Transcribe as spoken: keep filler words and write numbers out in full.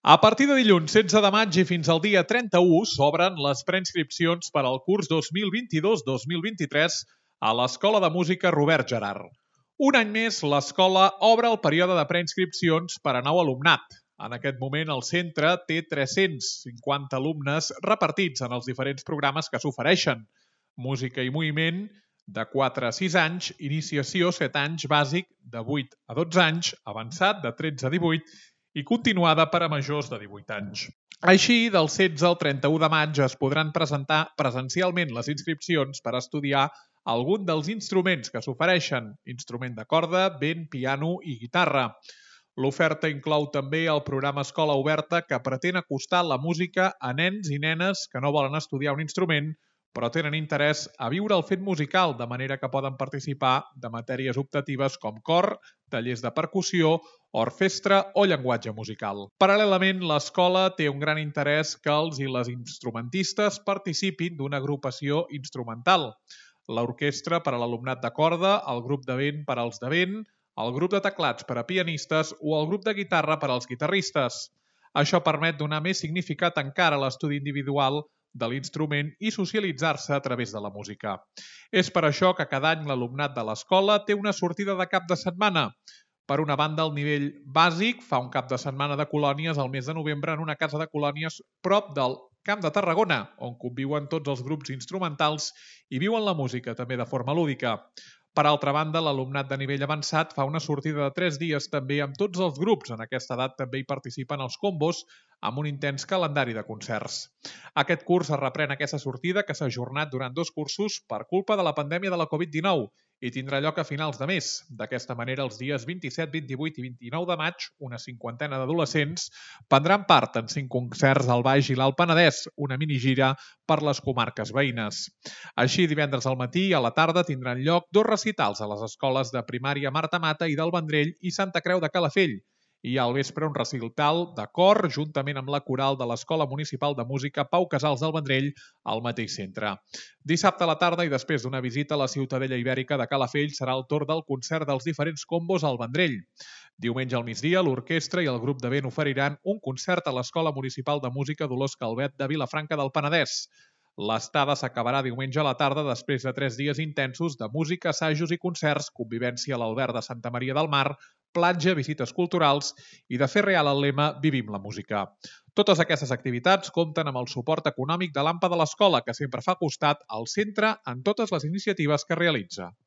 A partir de dilluns setze de maig i fins al dia trenta-u s'obren les preinscripcions per al curs dos mil vint-i-dos dos mil vint-i-tres a l'Escola de Música Robert Gerhard. Un any més, l'escola obre el període de preinscripcions per a nou alumnat. En aquest moment, el centre té tres-cents cinquanta alumnes repartits en els diferents programes que s'ofereixen. Música i moviment, de quatre a sis anys, iniciació set anys, bàsic de vuit a dotze anys, avançat de tretze a divuit i continuada per a majors de divuit anys. Així, del setze al trenta-u de maig es podran presentar presencialment les inscripcions per estudiar algun dels instruments que s'ofereixen, instrument de corda, vent, piano i guitarra. L'oferta inclou també el programa Escola Oberta, que pretén acostar la música a nens i nenes que no volen estudiar un instrument, però tenen interès a viure el fet musical, de manera que poden participar de matèries optatives com cor, tallers de percussió, orquestra o llenguatge musical. Paral·lelament, l'escola té un gran interès que els i les instrumentistes participin d'una agrupació instrumental. L'orquestra per a l'alumnat de corda, el grup de vent per als de vent, el grup de teclats per a pianistes o el grup de guitarra per als guitarristes. Això permet donar més significat encara a l'estudi individual de l'instrument i socialitzar-se a través de la música. És per això que cada any l'alumnat de l'escola té una sortida de cap de setmana. Per una banda, el nivell bàsic fa un cap de setmana de colònies al mes de novembre en una casa de colònies prop del Camp de Tarragona, on conviuen tots els grups instrumentals i viuen la música també de forma lúdica. Per altra banda, l'alumnat de nivell avançat fa una sortida de tres dies també amb tots els grups. En aquesta edat també hi participen els combos amb un intens calendari de concerts. Aquest curs es reprèn aquesta sortida que s'ha ajornat durant dos cursos per culpa de la pandèmia de la covid dinou i tindrà lloc a finals de mes. D'aquesta manera, els dies vint-i-set, vint-i-vuit i vint-i-nou de maig, una cinquantena d'adolescents prendran part en cinc concerts al Baix i l'Alt Penedès, una minigira per les comarques veïnes. Així, divendres al matí i a la tarda tindran lloc dos recitals a les escoles de primària Marta Mata i del Vendrell i Santa Creu de Calafell. I al vespre un recital de cor juntament amb la coral de l'Escola Municipal de Música Pau Casals del Vendrell al mateix centre. Dissabte a la tarda i després d'una visita a la Ciutadella Ibèrica de Calafell serà el torn del concert dels diferents combos al Vendrell. Diumenge al migdia, l'orquestra i el grup de vent oferiran un concert a l'Escola Municipal de Música Dolors Calvet de Vilafranca del Penedès. L'estada s'acabarà diumenge a la tarda després de tres dies intensos de música, assajos i concerts, convivència a l'Albert de Santa Maria del Mar, platja, visites culturals i de fer real el lema Vivim la música. Totes aquestes activitats compten amb el suport econòmic de l'A M P A de l'escola, que sempre fa costat al centre en totes les iniciatives que realitza.